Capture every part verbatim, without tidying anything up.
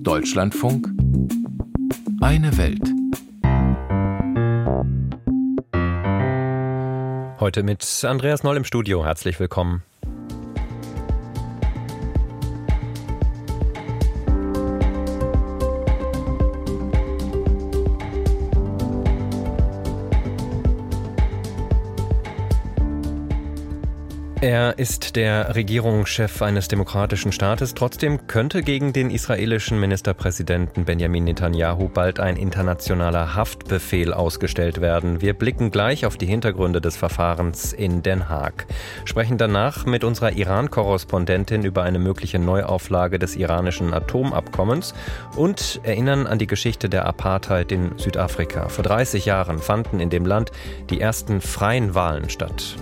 Deutschlandfunk Eine Welt. Heute mit Andreas Noll im Studio. Herzlich willkommen. Er ist der Regierungschef eines demokratischen Staates. Trotzdem könnte gegen den israelischen Ministerpräsidenten Benjamin Netanyahu bald ein internationaler Haftbefehl ausgestellt werden. Wir blicken gleich auf die Hintergründe des Verfahrens in Den Haag. Sprechen danach mit unserer Iran-Korrespondentin über eine mögliche Neuauflage des iranischen Atomabkommens und erinnern an die Geschichte der Apartheid in Südafrika. Vor dreißig Jahren fanden in dem Land die ersten freien Wahlen statt.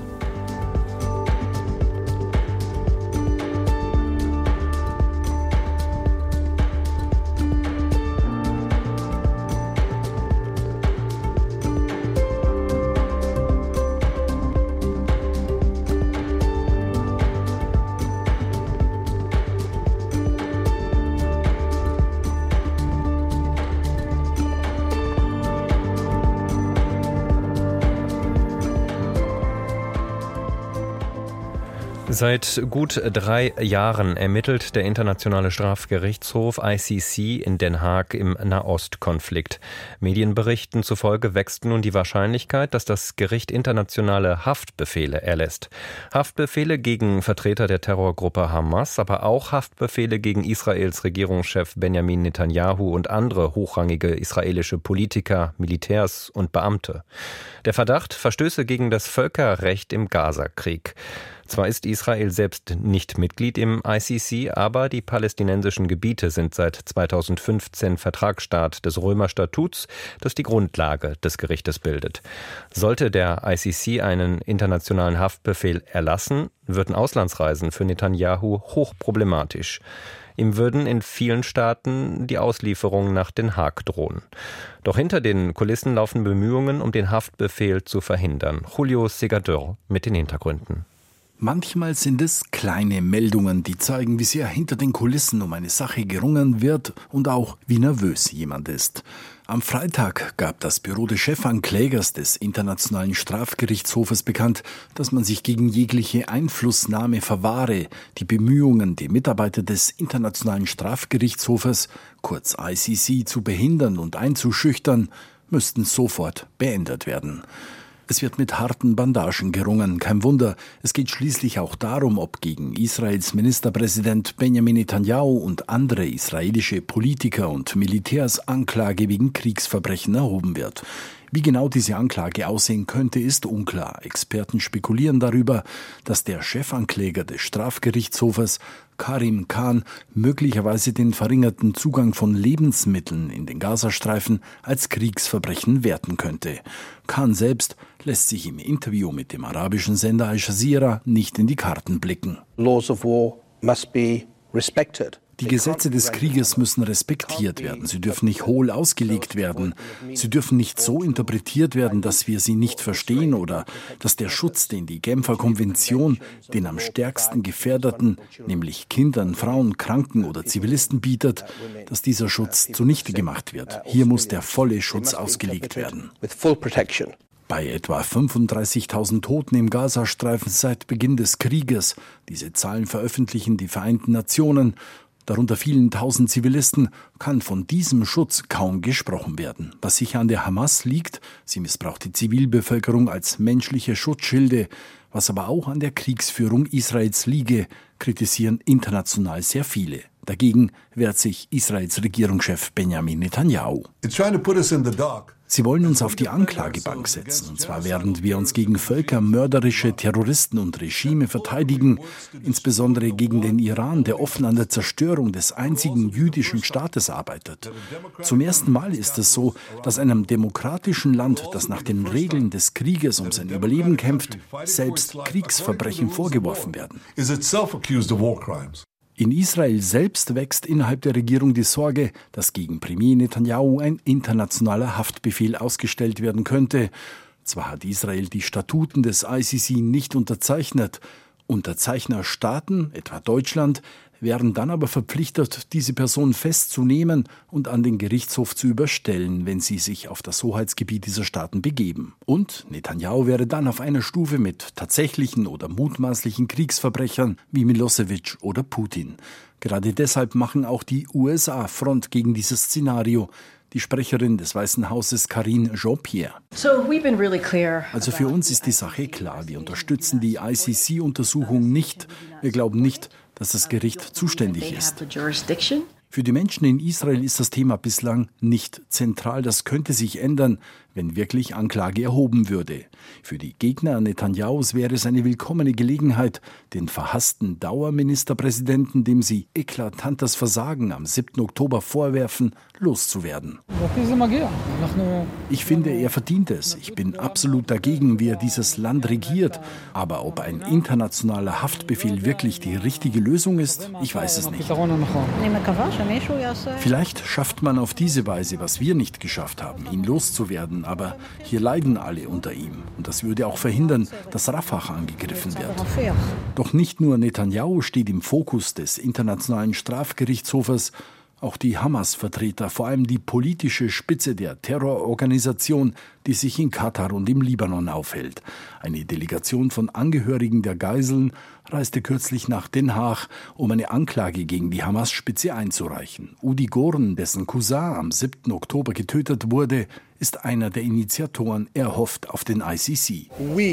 Seit gut drei Jahren ermittelt der Internationale Strafgerichtshof I C C in Den Haag im Nahostkonflikt. Medienberichten zufolge wächst nun die Wahrscheinlichkeit, dass das Gericht internationale Haftbefehle erlässt. Haftbefehle gegen Vertreter der Terrorgruppe Hamas, aber auch Haftbefehle gegen Israels Regierungschef Benjamin Netanyahu und andere hochrangige israelische Politiker, Militärs und Beamte. Der Verdacht: Verstöße gegen das Völkerrecht im Gazakrieg. Zwar ist Israel selbst nicht Mitglied im I C C, aber die palästinensischen Gebiete sind seit zweitausendfünfzehn Vertragsstaat des Römerstatuts, das die Grundlage des Gerichtes bildet. Sollte der I C C einen internationalen Haftbefehl erlassen, würden Auslandsreisen für Netanyahu hochproblematisch. Ihm würden in vielen Staaten die Auslieferungen nach Den Haag drohen. Doch hinter den Kulissen laufen Bemühungen, um den Haftbefehl zu verhindern. Julio Segador mit den Hintergründen. Manchmal sind es kleine Meldungen, die zeigen, wie sehr hinter den Kulissen um eine Sache gerungen wird und auch wie nervös jemand ist. Am Freitag gab das Büro des Chefanklägers des Internationalen Strafgerichtshofes bekannt, dass man sich gegen jegliche Einflussnahme verwahre. Die Bemühungen, die Mitarbeiter des Internationalen Strafgerichtshofes, kurz I C C, zu behindern und einzuschüchtern, müssten sofort beendet werden. Es wird mit harten Bandagen gerungen, kein Wunder. Es geht schließlich auch darum, ob gegen Israels Ministerpräsident Benjamin Netanyahu und andere israelische Politiker und Militärs Anklage wegen Kriegsverbrechen erhoben wird. Wie genau diese Anklage aussehen könnte, ist unklar. Experten spekulieren darüber, dass der Chefankläger des Strafgerichtshofes, Karim Khan, möglicherweise den verringerten Zugang von Lebensmitteln in den Gazastreifen als Kriegsverbrechen werten könnte. Khan selbst lässt sich im Interview mit dem arabischen Sender Al Jazeera nicht in die Karten blicken. Laws of war must be respected. Die Gesetze des Krieges müssen respektiert werden. Sie dürfen nicht hohl ausgelegt werden. Sie dürfen nicht so interpretiert werden, dass wir sie nicht verstehen oder dass der Schutz, den die Genfer Konvention den am stärksten Gefährdeten, nämlich Kindern, Frauen, Kranken oder Zivilisten bietet, dass dieser Schutz zunichte gemacht wird. Hier muss der volle Schutz ausgelegt werden. Bei etwa fünfunddreißigtausend Toten im Gazastreifen seit Beginn des Krieges, diese Zahlen veröffentlichen die Vereinten Nationen, darunter vielen tausend Zivilisten, kann von diesem Schutz kaum gesprochen werden. Was sicher an der Hamas liegt, sie missbraucht die Zivilbevölkerung als menschliche Schutzschilde. Was aber auch an der Kriegsführung Israels liege, kritisieren international sehr viele. Dagegen wehrt sich Israels Regierungschef Benjamin Netanyahu. Sie wollen uns auf die Anklagebank setzen, und zwar während wir uns gegen völkermörderische Terroristen und Regime verteidigen, insbesondere gegen den Iran, der offen an der Zerstörung des einzigen jüdischen Staates arbeitet. Zum ersten Mal ist es so, dass einem demokratischen Land, das nach den Regeln des Krieges um sein Überleben kämpft, selbst Kriegsverbrechen vorgeworfen werden. In Israel selbst wächst innerhalb der Regierung die Sorge, dass gegen Premier Netanyahu ein internationaler Haftbefehl ausgestellt werden könnte. Zwar hat Israel die Statuten des I C C nicht unterzeichnet. Unterzeichnerstaaten, etwa Deutschland, wären dann aber verpflichtet, diese Person festzunehmen und an den Gerichtshof zu überstellen, wenn sie sich auf das Hoheitsgebiet dieser Staaten begeben. Und Netanyahu wäre dann auf einer Stufe mit tatsächlichen oder mutmaßlichen Kriegsverbrechern wie Milosevic oder Putin. Gerade deshalb machen auch die U S A Front gegen dieses Szenario. Die Sprecherin des Weißen Hauses Karine Jean-Pierre. Also für uns ist die Sache klar. Wir unterstützen die I C C-Untersuchung nicht. Wir glauben nicht, dass das Gericht zuständig ist. Für die Menschen in Israel ist das Thema bislang nicht zentral. Das könnte sich ändern, wenn wirklich Anklage erhoben würde. Für die Gegner Netanyahus wäre es eine willkommene Gelegenheit, den verhassten Dauerministerpräsidenten, dem sie eklatantes Versagen am siebten Oktober vorwerfen, loszuwerden. Ich finde, er verdient es. Ich bin absolut dagegen, wie er dieses Land regiert. Aber ob ein internationaler Haftbefehl wirklich die richtige Lösung ist, ich weiß es nicht. Vielleicht schafft man auf diese Weise, was wir nicht geschafft haben, ihn loszuwerden. Aber hier leiden alle unter ihm. Und das würde auch verhindern, dass Rafah angegriffen wird. Doch nicht nur Netanyahu steht im Fokus des Internationalen Strafgerichtshofes. Auch die Hamas-Vertreter, vor allem die politische Spitze der Terrororganisation, die sich in Katar und im Libanon aufhält. Eine Delegation von Angehörigen der Geiseln reiste kürzlich nach Den Haag, um eine Anklage gegen die Hamas-Spitze einzureichen. Udi Goren, dessen Cousin am siebten Oktober getötet wurde, ist einer der Initiatoren. Er hofft auf den I C C.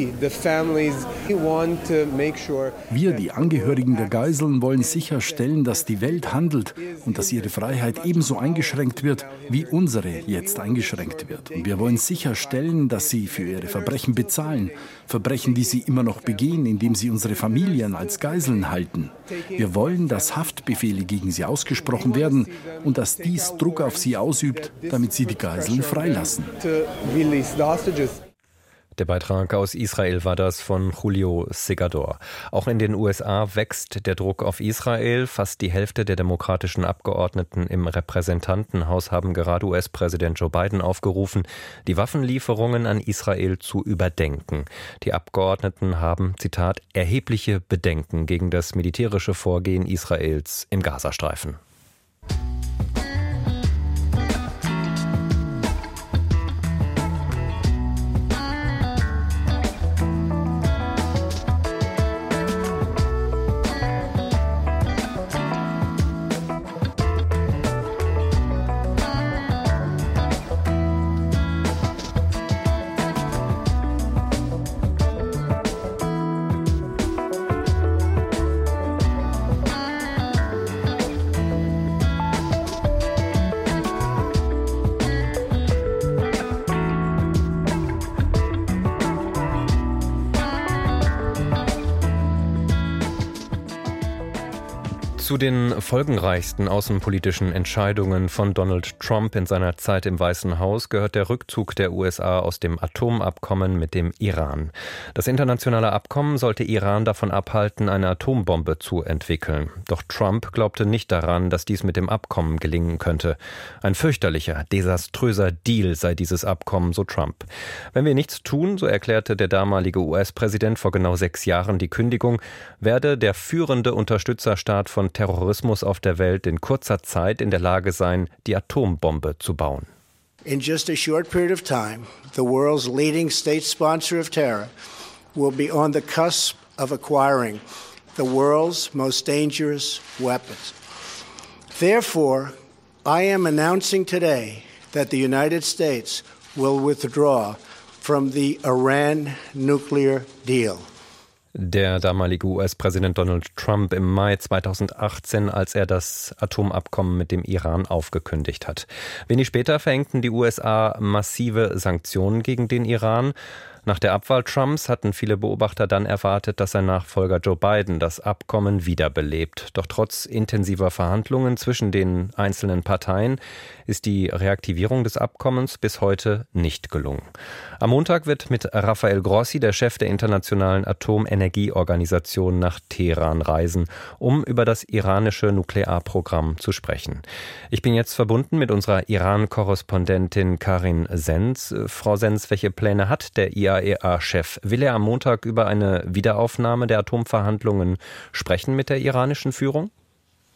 Wir, die Angehörigen der Geiseln, wollen sicherstellen, dass die Welt handelt und dass ihre Freiheit ebenso eingeschränkt wird, wie unsere jetzt eingeschränkt wird. Und wir wollen sicherstellen, dass sie für ihre Verbrechen bezahlen. Verbrechen, die sie immer noch begehen, indem sie unsere Familien als Geiseln halten. Wir wollen, dass Haftbefehle gegen sie ausgesprochen werden und dass dies Druck auf sie ausübt, damit sie die Geiseln freilassen. Der Beitrag aus Israel war das von Julio Segador. Auch in den U S A wächst der Druck auf Israel. Fast die Hälfte der demokratischen Abgeordneten im Repräsentantenhaus haben gerade U S-Präsident Joe Biden aufgerufen, die Waffenlieferungen an Israel zu überdenken. Die Abgeordneten haben, Zitat, erhebliche Bedenken gegen das militärische Vorgehen Israels im Gazastreifen. Zu den folgenreichsten außenpolitischen Entscheidungen von Donald Trump in seiner Zeit im Weißen Haus gehört der Rückzug der U S A aus dem Atomabkommen mit dem Iran. Das internationale Abkommen sollte Iran davon abhalten, eine Atombombe zu entwickeln. Doch Trump glaubte nicht daran, dass dies mit dem Abkommen gelingen könnte. Ein fürchterlicher, desaströser Deal sei dieses Abkommen, so Trump. Wenn wir nichts tun, so erklärte der damalige U S-Präsident vor genau sechs Jahren die Kündigung, werde der führende Unterstützerstaat von Terrorismus auf der Welt in kurzer Zeit in der Lage sein, die Atombombe zu bauen. In just a short period of time, the world's leading state sponsor of terror will be on the cusp of acquiring the world's most dangerous weapons. Therefore, I am announcing today that the United States will withdraw from the Iran nuclear deal. Der damalige U S-Präsident Donald Trump im Mai zweitausendachtzehn, als er das Atomabkommen mit dem Iran aufgekündigt hat. Wenig später verhängten die U S A massive Sanktionen gegen den Iran. Nach der Abwahl Trumps hatten viele Beobachter dann erwartet, dass sein Nachfolger Joe Biden das Abkommen wiederbelebt. Doch trotz intensiver Verhandlungen zwischen den einzelnen Parteien ist die Reaktivierung des Abkommens bis heute nicht gelungen. Am Montag wird mit Rafael Grossi, der Chef der Internationalen Atomenergieorganisation, nach Teheran reisen, um über das iranische Nuklearprogramm zu sprechen. Ich bin jetzt verbunden mit unserer Iran-Korrespondentin Karin Senz. Frau Senz, welche Pläne hat der I A E A-Chef? Will er am Montag über eine Wiederaufnahme der Atomverhandlungen sprechen mit der iranischen Führung?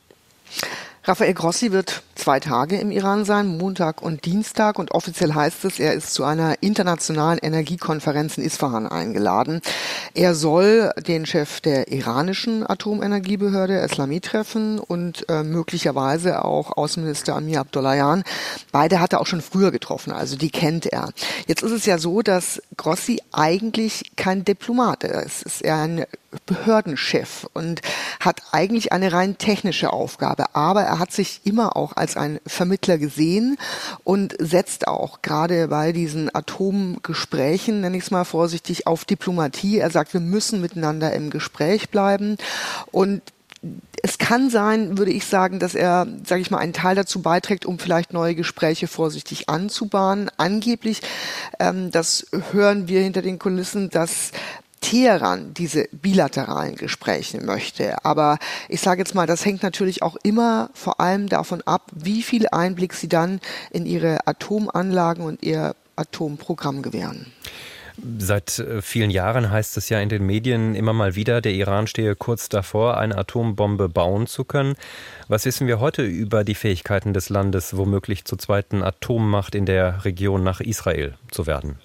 Rafael Grossi wird zwei Tage im Iran sein, Montag und Dienstag. Und offiziell heißt es, er ist zu einer internationalen Energiekonferenz in Isfahan eingeladen. Er soll den Chef der iranischen Atomenergiebehörde Eslami treffen und äh, möglicherweise auch Außenminister Amir Abdollahian. Beide hat er auch schon früher getroffen, also die kennt er. Jetzt ist es ja so, dass Grossi eigentlich kein Diplomat ist. Es ist eher ein Behördenchef und hat eigentlich eine rein technische Aufgabe. Aber er hat sich immer auch als ein Vermittler gesehen und setzt auch gerade bei diesen Atomgesprächen, nenne ich es mal vorsichtig, auf Diplomatie. Er sagt, wir müssen miteinander im Gespräch bleiben. Und es kann sein, würde ich sagen, dass er, sage ich mal, einen Teil dazu beiträgt, um vielleicht neue Gespräche vorsichtig anzubahnen. Angeblich, ähm, das hören wir hinter den Kulissen, dass Teheran diese bilateralen Gespräche möchte. Aber ich sage jetzt mal, das hängt natürlich auch immer vor allem davon ab, wie viel Einblick sie dann in ihre Atomanlagen und ihr Atomprogramm gewähren. Seit vielen Jahren heißt es ja in den Medien immer mal wieder, der Iran stehe kurz davor, eine Atombombe bauen zu können. Was wissen wir heute über die Fähigkeiten des Landes, womöglich zur zweiten Atommacht in der Region nach Israel zu werden?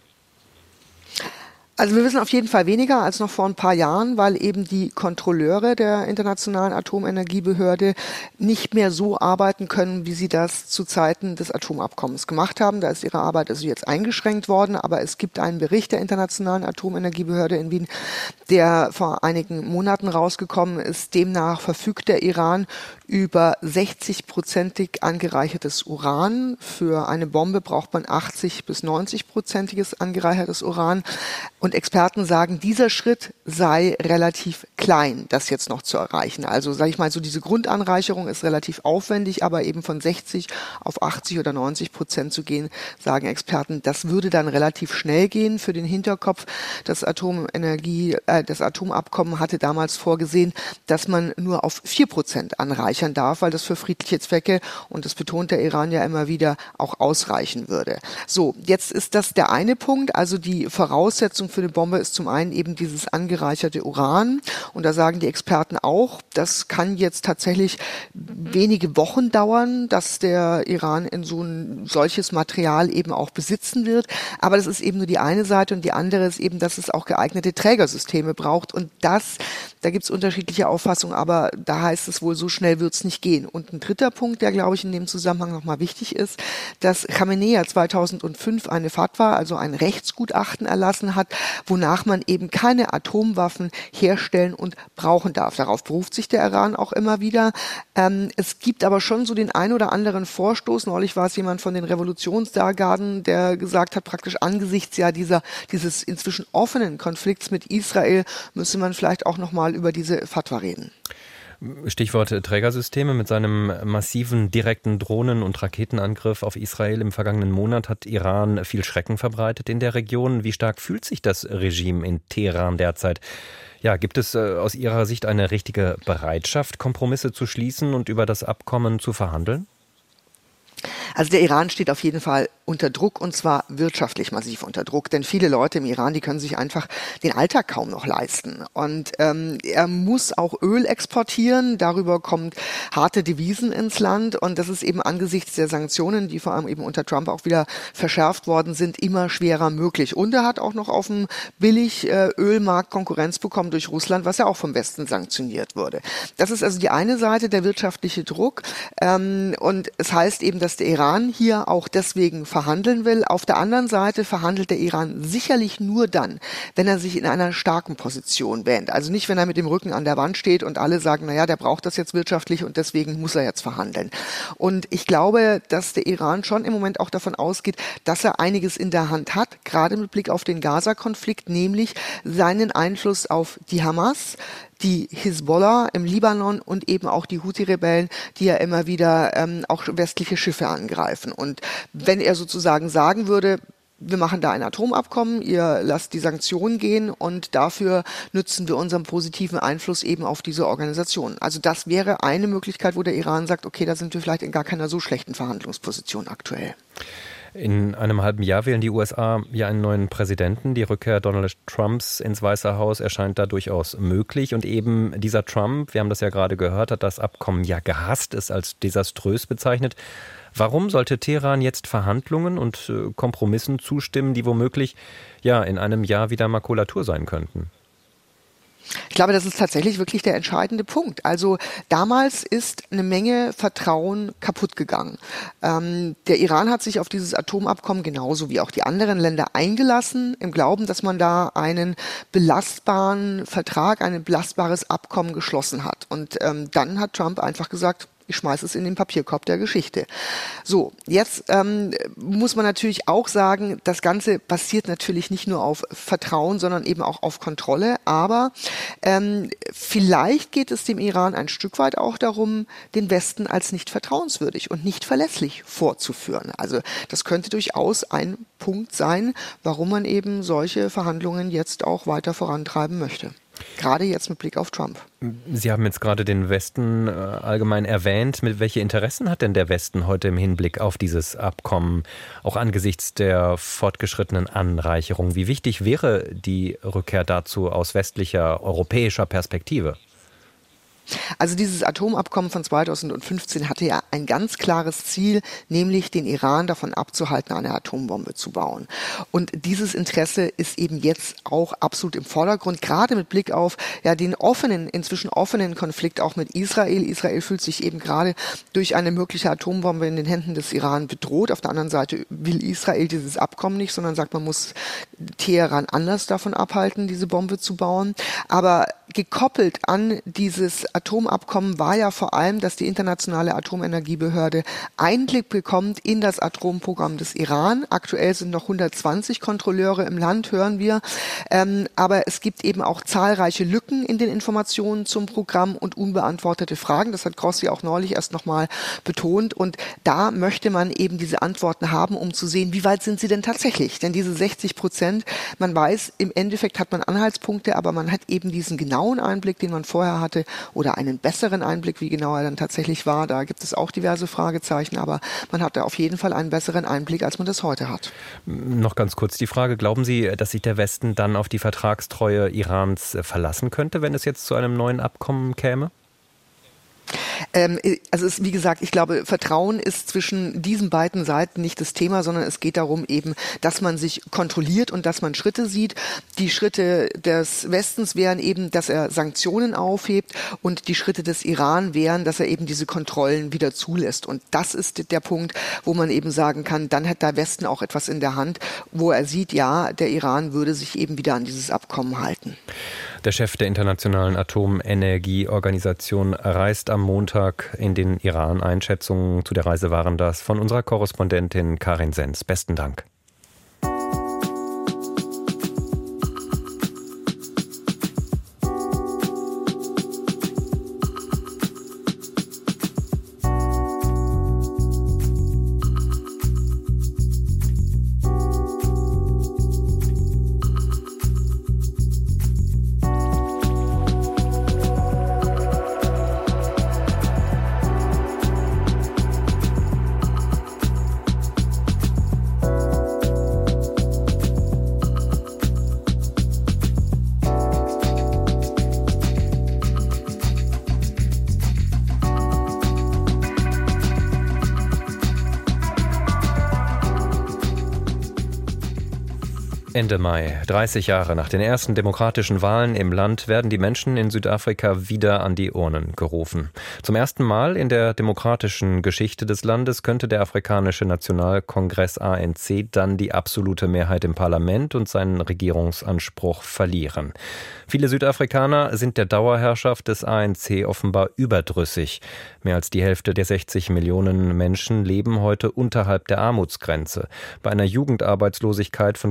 Also wir wissen auf jeden Fall weniger als noch vor ein paar Jahren, weil eben die Kontrolleure der Internationalen Atomenergiebehörde nicht mehr so arbeiten können, wie sie das zu Zeiten des Atomabkommens gemacht haben. Da ist ihre Arbeit also jetzt eingeschränkt worden, aber es gibt einen Bericht der Internationalen Atomenergiebehörde in Wien, der vor einigen Monaten rausgekommen ist. Demnach verfügt der Iran über sechzig-prozentig angereichertes Uran. Für eine Bombe braucht man achtzig bis neunzig-prozentiges angereichertes Uran. Und Experten sagen, dieser Schritt sei relativ klein, das jetzt noch zu erreichen. Also sage ich mal, so diese Grundanreicherung ist relativ aufwendig, aber eben von sechzig auf achtzig oder neunzig Prozent zu gehen, sagen Experten, das würde dann relativ schnell gehen. Für den Hinterkopf, das Atomenergie, äh, das Atomabkommen hatte damals vorgesehen, dass man nur auf vier Prozent anreichern darf, weil das für friedliche Zwecke, und das betont der Iran ja immer wieder, auch ausreichen würde. So, jetzt ist das der eine Punkt, also die Voraussetzung für eine Bombe ist zum einen eben dieses angereicherte Uran. Und da sagen die Experten auch, das kann jetzt tatsächlich wenige Wochen dauern, dass der Iran in so ein solches Material eben auch besitzen wird. Aber das ist eben nur die eine Seite und die andere ist eben, dass es auch geeignete Trägersysteme braucht. Und das, da gibt es unterschiedliche Auffassungen, aber da heißt es wohl, so schnell wird es nicht gehen. Und ein dritter Punkt, der, glaube ich, in dem Zusammenhang nochmal wichtig ist, dass Khamenei ja zweitausendfünf eine Fatwa, also ein Rechtsgutachten erlassen hat, wonach man eben keine Atomwaffen herstellen und brauchen darf. Darauf beruft sich der Iran auch immer wieder. Ähm, es gibt aber schon so den ein oder anderen Vorstoß. Neulich war es jemand von den Revolutionsgarden, der gesagt hat, praktisch angesichts ja dieser, dieses inzwischen offenen Konflikts mit Israel müsse man vielleicht auch nochmal über diese Fatwa reden. Stichwort Trägersysteme. Mit seinem massiven direkten Drohnen- und Raketenangriff auf Israel im vergangenen Monat hat Iran viel Schrecken verbreitet in der Region. Wie stark fühlt sich das Regime in Teheran derzeit? Ja, gibt es äh, aus Ihrer Sicht eine richtige Bereitschaft, Kompromisse zu schließen und über das Abkommen zu verhandeln? Also der Iran steht auf jeden Fall unter Druck, und zwar wirtschaftlich massiv unter Druck, denn viele Leute im Iran, die können sich einfach den Alltag kaum noch leisten. Und ähm, er muss auch Öl exportieren, darüber kommt harte Devisen ins Land, und das ist eben angesichts der Sanktionen, die vor allem eben unter Trump auch wieder verschärft worden sind, immer schwerer möglich. Und er hat auch noch auf dem Billig-Ölmarkt Konkurrenz bekommen durch Russland, was ja auch vom Westen sanktioniert wurde. Das ist also die eine Seite, der wirtschaftliche Druck, ähm, und es heißt eben, dass der Iran hier auch deswegen verhandeln will. Auf der anderen Seite verhandelt der Iran sicherlich nur dann, wenn er sich in einer starken Position wähnt. Also nicht, wenn er mit dem Rücken an der Wand steht und alle sagen, naja, der braucht das jetzt wirtschaftlich und deswegen muss er jetzt verhandeln. Und ich glaube, dass der Iran schon im Moment auch davon ausgeht, dass er einiges in der Hand hat, gerade mit Blick auf den Gaza-Konflikt, nämlich seinen Einfluss auf die Hamas, die Hisbollah im Libanon und eben auch die Houthi-Rebellen, die ja immer wieder ähm, auch westliche Schiffe angreifen. Und wenn er sozusagen sagen würde, wir machen da ein Atomabkommen, ihr lasst die Sanktionen gehen und dafür nützen wir unseren positiven Einfluss eben auf diese Organisation. Also das wäre eine Möglichkeit, wo der Iran sagt, okay, da sind wir vielleicht in gar keiner so schlechten Verhandlungsposition aktuell. In einem halben Jahr wählen die U S A ja einen neuen Präsidenten. Die Rückkehr Donald Trumps ins Weiße Haus erscheint da durchaus möglich. Und eben dieser Trump, wir haben das ja gerade gehört, hat das Abkommen ja gehasst, ist als desaströs bezeichnet. Warum sollte Teheran jetzt Verhandlungen und Kompromissen zustimmen, die womöglich ja in einem Jahr wieder Makulatur sein könnten? Ich glaube, das ist tatsächlich wirklich der entscheidende Punkt. Also damals ist eine Menge Vertrauen kaputt gegangen. Ähm, der Iran hat sich auf dieses Atomabkommen genauso wie auch die anderen Länder eingelassen, im Glauben, dass man da einen belastbaren Vertrag, ein belastbares Abkommen geschlossen hat. Und ähm, dann hat Trump einfach gesagt, ich schmeiße es in den Papierkorb der Geschichte. So, jetzt ähm, muss man natürlich auch sagen, das Ganze basiert natürlich nicht nur auf Vertrauen, sondern eben auch auf Kontrolle. Aber ähm, vielleicht geht es dem Iran ein Stück weit auch darum, den Westen als nicht vertrauenswürdig und nicht verlässlich vorzuführen. Also das könnte durchaus ein Punkt sein, warum man eben solche Verhandlungen jetzt auch weiter vorantreiben möchte. Gerade jetzt mit Blick auf Trump. Sie haben jetzt gerade den Westen äh, allgemein erwähnt. Mit welche Interessen hat denn der Westen heute im Hinblick auf dieses Abkommen, auch angesichts der fortgeschrittenen Anreicherung? Wie wichtig wäre die Rückkehr dazu aus westlicher, europäischer Perspektive? Also dieses Atomabkommen von zweitausendfünfzehn hatte ja ein ganz klares Ziel, nämlich den Iran davon abzuhalten, eine Atombombe zu bauen. Und dieses Interesse ist eben jetzt auch absolut im Vordergrund, gerade mit Blick auf ja den offenen, inzwischen offenen Konflikt auch mit Israel. Israel fühlt sich eben gerade durch eine mögliche Atombombe in den Händen des Iran bedroht. Auf der anderen Seite will Israel dieses Abkommen nicht, sondern sagt, man muss Teheran anders davon abhalten, diese Bombe zu bauen. Aber gekoppelt an dieses Atomabkommen war ja vor allem, dass die Internationale Atomenergiebehörde Einblick bekommt in das Atomprogramm des Iran. Aktuell sind noch hundertzwanzig Kontrolleure im Land, hören wir. Ähm, aber es gibt eben auch zahlreiche Lücken in den Informationen zum Programm und unbeantwortete Fragen. Das hat Grossi auch neulich erst nochmal betont. Und da möchte man eben diese Antworten haben, um zu sehen, wie weit sind sie denn tatsächlich? Denn diese sechzig Prozent, man weiß, im Endeffekt hat man Anhaltspunkte, aber man hat eben diesen genauen Einblick, den man vorher hatte, oder einen besseren Einblick, wie genau er dann tatsächlich war. Da gibt es auch diverse Fragezeichen, aber man hatte auf jeden Fall einen besseren Einblick, als man das heute hat. Noch ganz kurz die Frage, glauben Sie, dass sich der Westen dann auf die Vertragstreue Irans verlassen könnte, wenn es jetzt zu einem neuen Abkommen käme? Ähm, also es, wie gesagt, ich glaube, Vertrauen ist zwischen diesen beiden Seiten nicht das Thema, sondern es geht darum eben, dass man sich kontrolliert und dass man Schritte sieht. Die Schritte des Westens wären eben, dass er Sanktionen aufhebt und die Schritte des Iran wären, dass er eben diese Kontrollen wieder zulässt. Und das ist der Punkt, wo man eben sagen kann, dann hat der Westen auch etwas in der Hand, wo er sieht, ja, der Iran würde sich eben wieder an dieses Abkommen halten. Der Chef der Internationalen Atomenergieorganisation reist am Montag in den Iran. Einschätzungen zu der Reise waren das von unserer Korrespondentin Karin Sens. Besten Dank. Ende Mai, dreißig Jahre nach den ersten demokratischen Wahlen im Land, werden die Menschen in Südafrika wieder an die Urnen gerufen. Zum ersten Mal in der demokratischen Geschichte des Landes könnte der Afrikanische Nationalkongress A N C dann die absolute Mehrheit im Parlament und seinen Regierungsanspruch verlieren. Viele Südafrikaner sind der Dauerherrschaft des A N C offenbar überdrüssig. Mehr als die Hälfte der sechzig Millionen Menschen leben heute unterhalb der Armutsgrenze. Bei einer Jugendarbeitslosigkeit von gut sechzig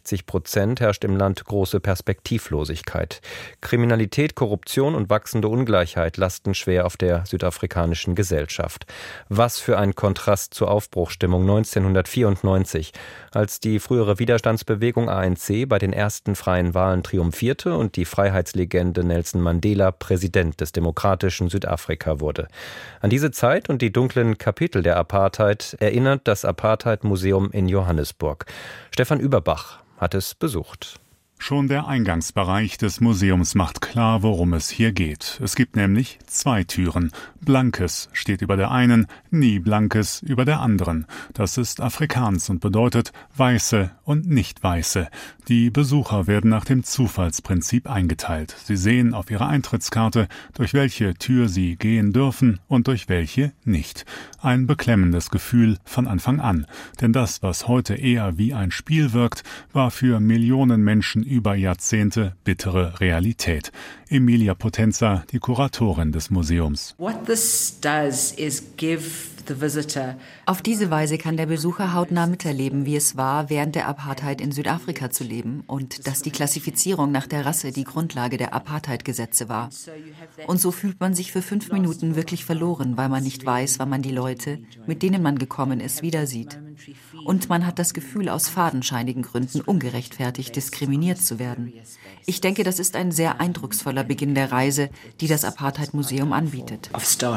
sechzig Prozent herrscht im Land große Perspektivlosigkeit. Kriminalität, Korruption und wachsende Ungleichheit lasten schwer auf der südafrikanischen Gesellschaft. Was für ein Kontrast zur Aufbruchsstimmung neunzehnhundertvierundneunzig, als die frühere Widerstandsbewegung A N C bei den ersten freien Wahlen triumphierte und die Freiheitslegende Nelson Mandela Präsident des demokratischen Südafrika wurde. An diese Zeit und die dunklen Kapitel der Apartheid erinnert das Apartheid-Museum in Johannesburg. Stefan Überbach hat es besucht. Schon der Eingangsbereich des Museums macht klar, worum es hier geht. Es gibt nämlich zwei Türen. Blankes steht über der einen, nie Blankes über der anderen. Das ist Afrikaans und bedeutet Weiße und Nicht-Weiße. Die Besucher werden nach dem Zufallsprinzip eingeteilt. Sie sehen auf ihrer Eintrittskarte, durch welche Tür sie gehen dürfen und durch welche nicht. Ein beklemmendes Gefühl von Anfang an. Denn das, was heute eher wie ein Spiel wirkt, war für Millionen Menschen über Jahrzehnte bittere Realität. Emilia Potenza, die Kuratorin des Museums. What this does is give the visitor Auf diese Weise kann der Besucher hautnah miterleben, wie es war, während der Apartheid in Südafrika zu leben und dass die Klassifizierung nach der Rasse die Grundlage der Apartheid-Gesetze war. Und so fühlt man sich für fünf Minuten wirklich verloren, weil man nicht weiß, wann man die Leute, mit denen man gekommen ist, wieder sieht. Und man hat das Gefühl, aus fadenscheinigen Gründen ungerechtfertigt diskriminiert zu werden. Ich denke, das ist ein sehr eindrucksvoller Beginn der Reise, die das Apartheid-Museum anbietet.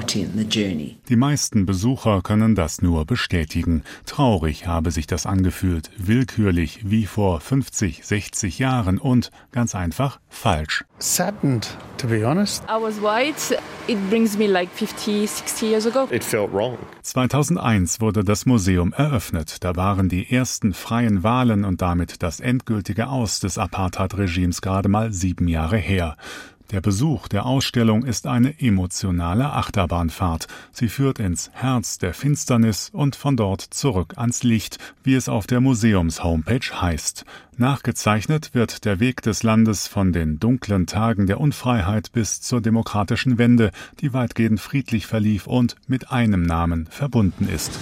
Die meisten Besucher können das nur bestätigen. Traurig habe sich das angefühlt, willkürlich wie vor fünfzig, sechzig Jahren und ganz einfach falsch. Saddened, to be honest. I was white. It brings me like fifty, sixty years ago. It felt wrong. zweitausendeins wurde das Museum eröffnet. Da waren die ersten freien Wahlen und damit das endgültige Aus des Apartheid-Regimes gerade mal sieben Jahre her. Der Besuch der Ausstellung ist eine emotionale Achterbahnfahrt. Sie führt ins Herz der Finsternis und von dort zurück ans Licht, wie es auf der Museums-Homepage heißt. Nachgezeichnet wird der Weg des Landes von den dunklen Tagen der Unfreiheit bis zur demokratischen Wende, die weitgehend friedlich verlief und mit einem Namen verbunden ist.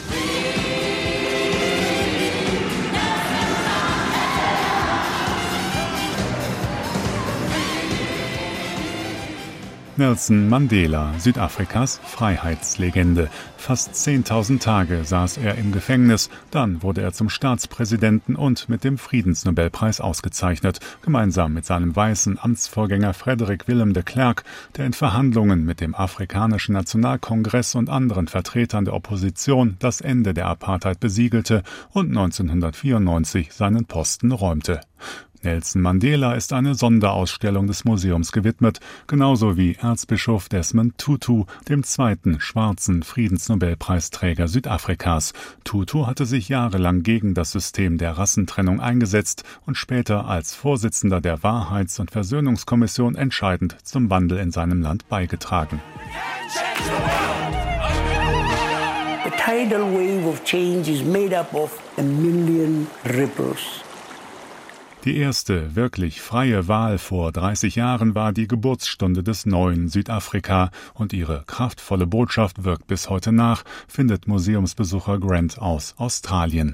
Nelson Mandela, Südafrikas Freiheitslegende. Fast zehntausend Tage saß er im Gefängnis, dann wurde er zum Staatspräsidenten und mit dem Friedensnobelpreis ausgezeichnet, gemeinsam mit seinem weißen Amtsvorgänger Frederick Willem de Klerk, der in Verhandlungen mit dem Afrikanischen Nationalkongress und anderen Vertretern der Opposition das Ende der Apartheid besiegelte und neunzehnhundertvierundneunzig seinen Posten räumte. Nelson Mandela ist eine Sonderausstellung des Museums gewidmet, genauso wie Erzbischof Desmond Tutu, dem zweiten schwarzen Friedensnobelpreisträger Südafrikas. Tutu hatte sich jahrelang gegen das System der Rassentrennung eingesetzt und später als Vorsitzender der Wahrheits- und Versöhnungskommission entscheidend zum Wandel in seinem Land beigetragen. The tidal wave of change is made up of a million ripples. Die erste wirklich freie Wahl vor dreißig Jahren war die Geburtsstunde des neuen Südafrika und ihre kraftvolle Botschaft wirkt bis heute nach, findet Museumsbesucher Grant aus Australien.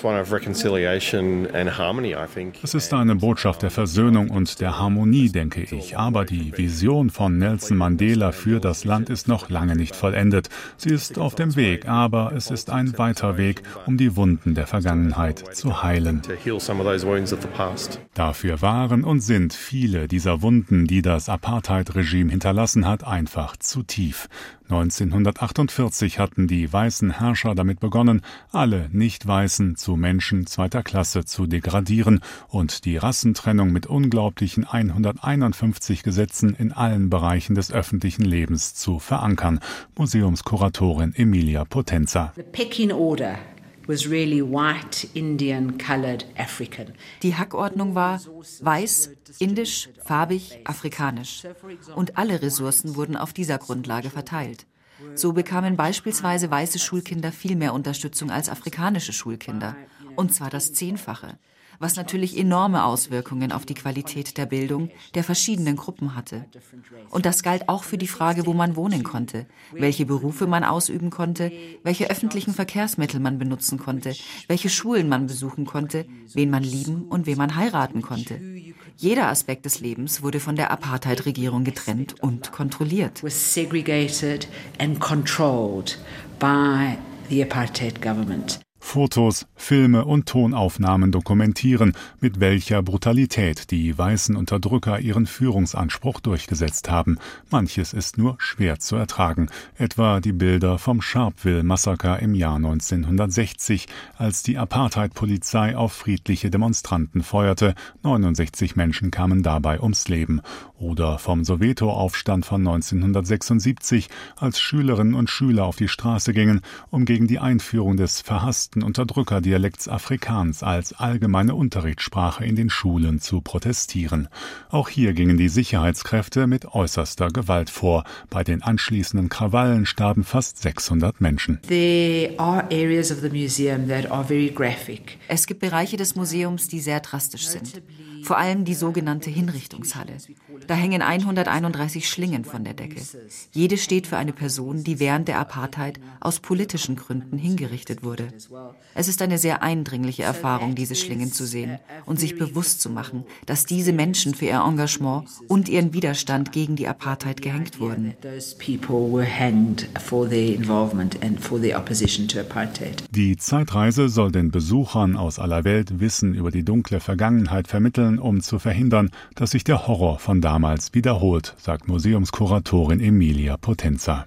Es ist eine Botschaft der Versöhnung und der Harmonie, denke ich, aber die Vision von Nelson Mandela für das Land ist noch lange nicht vollendet. Sie ist auf dem Weg, aber es ist ein weiter Weg, um die Wunden der Vergangenheit zu heilen. Dafür waren und sind viele dieser Wunden, die das Apartheid-Regime hinterlassen hat, einfach zu tief. neunzehnhundertachtundvierzig hatten die weißen Herrscher damit begonnen, alle Nicht-Weißen zu Menschen zweiter Klasse zu degradieren und die Rassentrennung mit unglaublichen hunderteinundfünfzig Gesetzen in allen Bereichen des öffentlichen Lebens zu verankern. Museumskuratorin Emilia Potenza. The Peking Order was really white, Indian, colored, African. Die Hackordnung war weiß, indisch, farbig, afrikanisch. Und alle Ressourcen wurden auf dieser Grundlage verteilt. So bekamen beispielsweise weiße Schulkinder viel mehr Unterstützung als afrikanische Schulkinder. Und zwar das Zehnfache. was natürlich enorme Auswirkungen auf die Qualität der Bildung der verschiedenen Gruppen hatte. Und das galt auch für die Frage, wo man wohnen konnte, welche Berufe man ausüben konnte, welche öffentlichen Verkehrsmittel man benutzen konnte, welche Schulen man besuchen konnte, wen man lieben und wen man heiraten konnte. Jeder Aspekt des Lebens wurde von der Apartheid-Regierung getrennt und kontrolliert. Was segregated and controlled by the apartheid government. Fotos, Filme und Tonaufnahmen dokumentieren, mit welcher Brutalität die weißen Unterdrücker ihren Führungsanspruch durchgesetzt haben. Manches ist nur schwer zu ertragen, etwa die Bilder vom Sharpeville-Massaker im Jahr neunzehnhundertsechzig, als die Apartheid-Polizei auf friedliche Demonstranten feuerte. neunundsechzig Menschen kamen dabei ums Leben. Oder vom Soweto-Aufstand von neunzehnhundertsechsundsiebzig, als Schülerinnen und Schüler auf die Straße gingen, um gegen die Einführung des verhassten Unterdrückerdialekts Afrikaans als allgemeine Unterrichtssprache in den Schulen zu protestieren. Auch hier gingen die Sicherheitskräfte mit äußerster Gewalt vor. Bei den anschließenden Krawallen starben fast sechshundert Menschen. There are areas of the museum that are very graphic. Es gibt Bereiche des Museums, die sehr drastisch sind. Vor allem die sogenannte Hinrichtungshalle. Da hängen hunderteinunddreißig Schlingen von der Decke. Jede steht für eine Person, die während der Apartheid aus politischen Gründen hingerichtet wurde. Es ist eine sehr eindringliche Erfahrung, diese Schlingen zu sehen und sich bewusst zu machen, dass diese Menschen für ihr Engagement und ihren Widerstand gegen die Apartheid gehängt wurden. Die Zeitreise soll den Besuchern aus aller Welt Wissen über die dunkle Vergangenheit vermitteln, um zu verhindern, dass sich der Horror von damals wiederholt, sagt Museumskuratorin Emilia Potenza.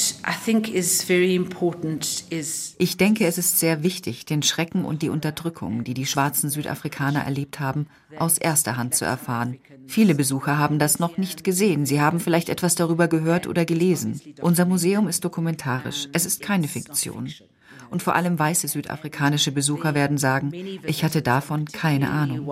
Ich denke, es ist sehr wichtig, den Schrecken und die Unterdrückung, die die schwarzen Südafrikaner erlebt haben, aus erster Hand zu erfahren. Viele Besucher haben das noch nicht gesehen. Sie haben vielleicht etwas darüber gehört oder gelesen. Unser Museum ist dokumentarisch. Es ist keine Fiktion. Und vor allem weiße südafrikanische Besucher werden sagen, ich hatte davon keine Ahnung.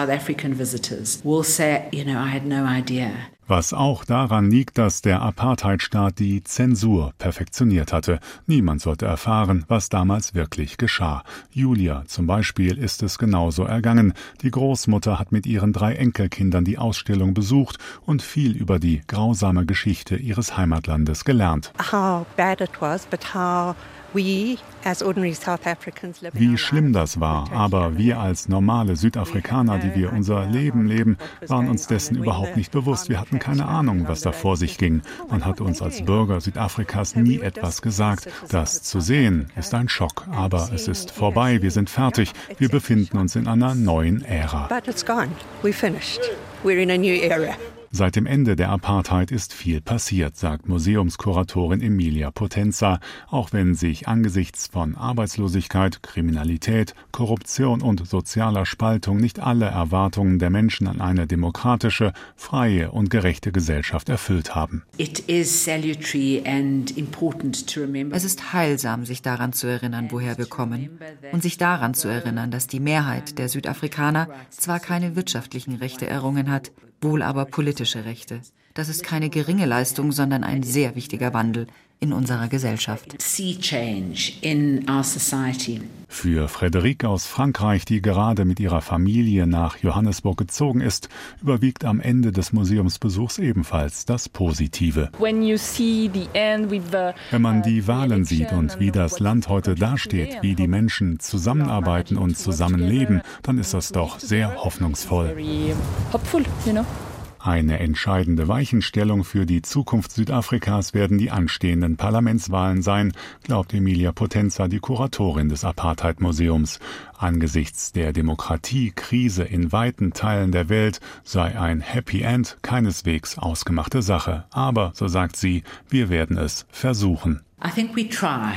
Was auch daran liegt, dass der Apartheidstaat die Zensur perfektioniert hatte. Niemand sollte erfahren, was damals wirklich geschah. Julia zum Beispiel ist es genauso ergangen. Die Großmutter hat mit ihren drei Enkelkindern die Ausstellung besucht und viel über die grausame Geschichte ihres Heimatlandes gelernt. How bad it was, but how we as ordinary South Africans live Wie schlimm das war, aber wir als normale Südafrikaner, die wir unser Leben leben, waren uns dessen überhaupt nicht bewusst. Wir hatten keine Ahnung, was da vor sich ging. Man hat uns als Bürger Südafrikas nie etwas gesagt. Das zu sehen ist ein Schock, aber es ist vorbei, wir sind fertig. Wir befinden uns in einer neuen Ära. But it's gone. We finished. We're in a new era. Seit dem Ende der Apartheid ist viel passiert, sagt Museumskuratorin Emilia Potenza, auch wenn sich angesichts von Arbeitslosigkeit, Kriminalität, Korruption und sozialer Spaltung nicht alle Erwartungen der Menschen an eine demokratische, freie und gerechte Gesellschaft erfüllt haben. It is salutary and important to remember. Es ist heilsam, sich daran zu erinnern, woher wir kommen, und sich daran zu erinnern, dass die Mehrheit der Südafrikaner zwar keine wirtschaftlichen Rechte errungen hat, wohl aber politische Rechte. Das ist keine geringe Leistung, sondern ein sehr wichtiger Wandel in unserer Gesellschaft. Sea change in our society. Für Frédérique aus Frankreich, die gerade mit ihrer Familie nach Johannesburg gezogen ist, überwiegt am Ende des Museumsbesuchs ebenfalls das Positive. When you see the end with the, Wenn man die Wahlen sieht und wie das Land heute dasteht, wie die Menschen zusammenarbeiten und zusammenleben, dann ist das doch sehr hoffnungsvoll. hopeful, you know. Eine entscheidende Weichenstellung für die Zukunft Südafrikas werden die anstehenden Parlamentswahlen sein, glaubt Emilia Potenza, die Kuratorin des Apartheid-Museums. Angesichts der Demokratiekrise in weiten Teilen der Welt sei ein Happy End keineswegs ausgemachte Sache. Aber, so sagt sie, wir werden es versuchen. I think we try.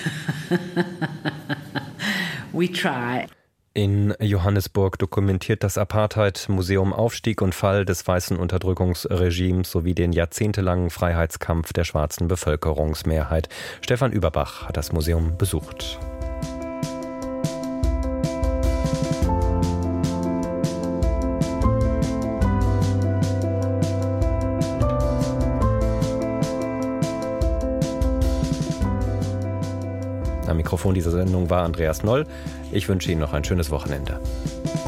we try. In Johannesburg dokumentiert das Apartheid-Museum Aufstieg und Fall des weißen Unterdrückungsregimes sowie den jahrzehntelangen Freiheitskampf der schwarzen Bevölkerungsmehrheit. Stefan Überbach hat das Museum besucht. Am Mikrofon dieser Sendung war Andreas Noll. Ich wünsche Ihnen noch ein schönes Wochenende.